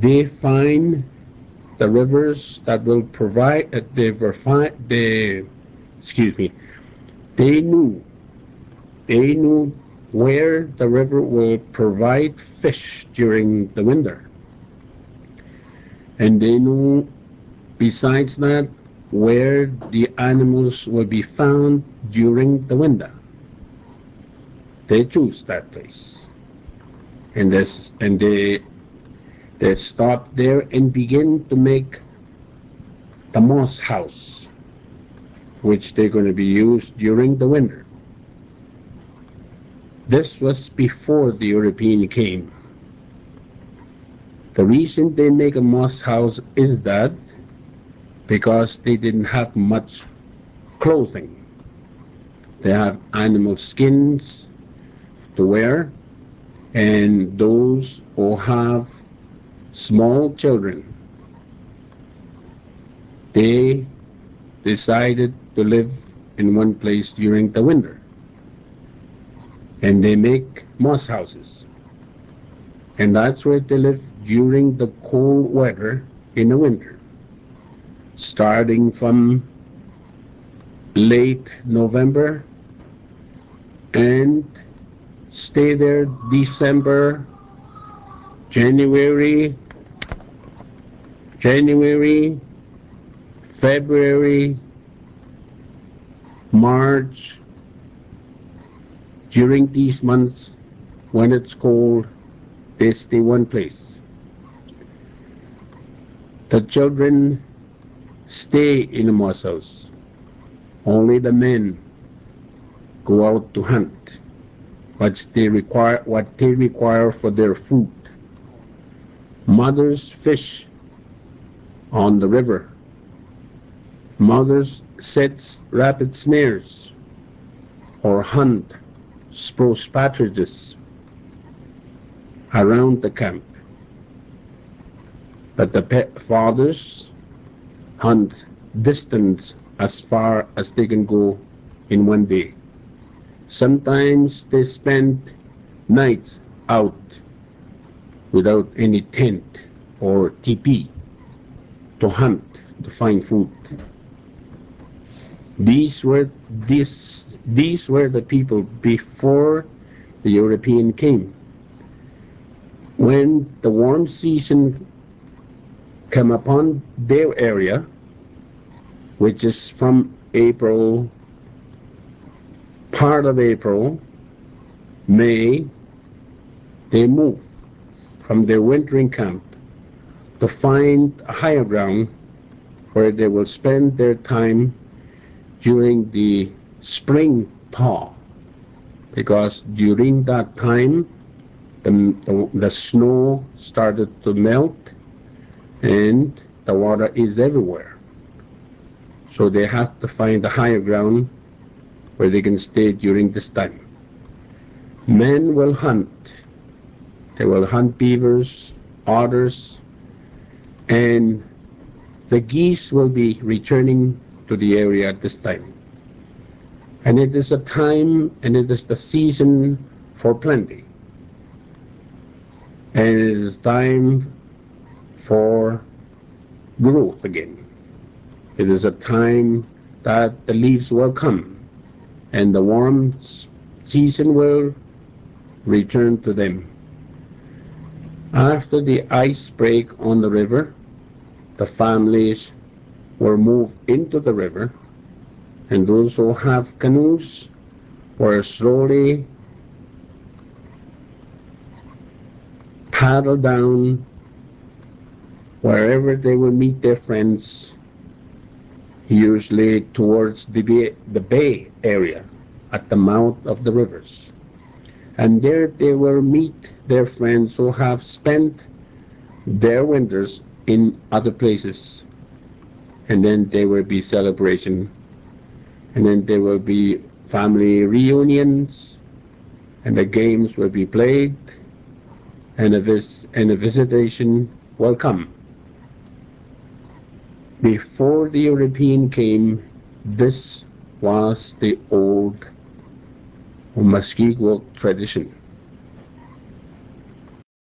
They find the rivers that will provide. Excuse me. They knew. They knew where the river will provide fish during the winter, and they knew besides that where the animals will be found during the winter. They choose that place, and they stop there and begin to make the moss house, which they're going to be used during the winter. This was before the European came. The reason they make a moss house is that because they didn't have much clothing. They have animal skins to wear, and those who have small children, they decided to live in one place during the winter, and they make moss houses, and that's where they live during the cold weather in the winter, starting from late November and stay there December, January, February, March. During these months when it's cold, they stay one place. The children stay in the moss house. Only the men go out to hunt what they require for their food. Mothers fish on the river. Mothers sets rapid snares or hunt spruce partridges around the camp. But the fathers hunt distance as far as they can go in one day. Sometimes they spend nights out without any tent or teepee to hunt to find food. These were these were the people before the European came. When the warm season came upon their area, which is from April, part of April, May, they move from their wintering camp to find a higher ground where they will spend their time during the spring thaw, because during that time the snow started to melt and the water is everywhere. So they have to find a higher ground where they can stay during this time. Men will hunt. They will hunt beavers, otters, and the geese will be returning to the area at this time. And it is a time and it is the season for plenty. And it is time for growth again. It is a time that the leaves will come and the warm season will return to them. After the ice break on the river, the families were moved into the river, and those who have canoes were slowly paddled down wherever they will meet their friends, usually towards the bay area at the mouth of the rivers. And there they will meet their friends who have spent their winters in other places. And then there will be celebration, and then there will be family reunions, and the games will be played, and a visitation will come. Before the European came, this was the old Muskegee tradition.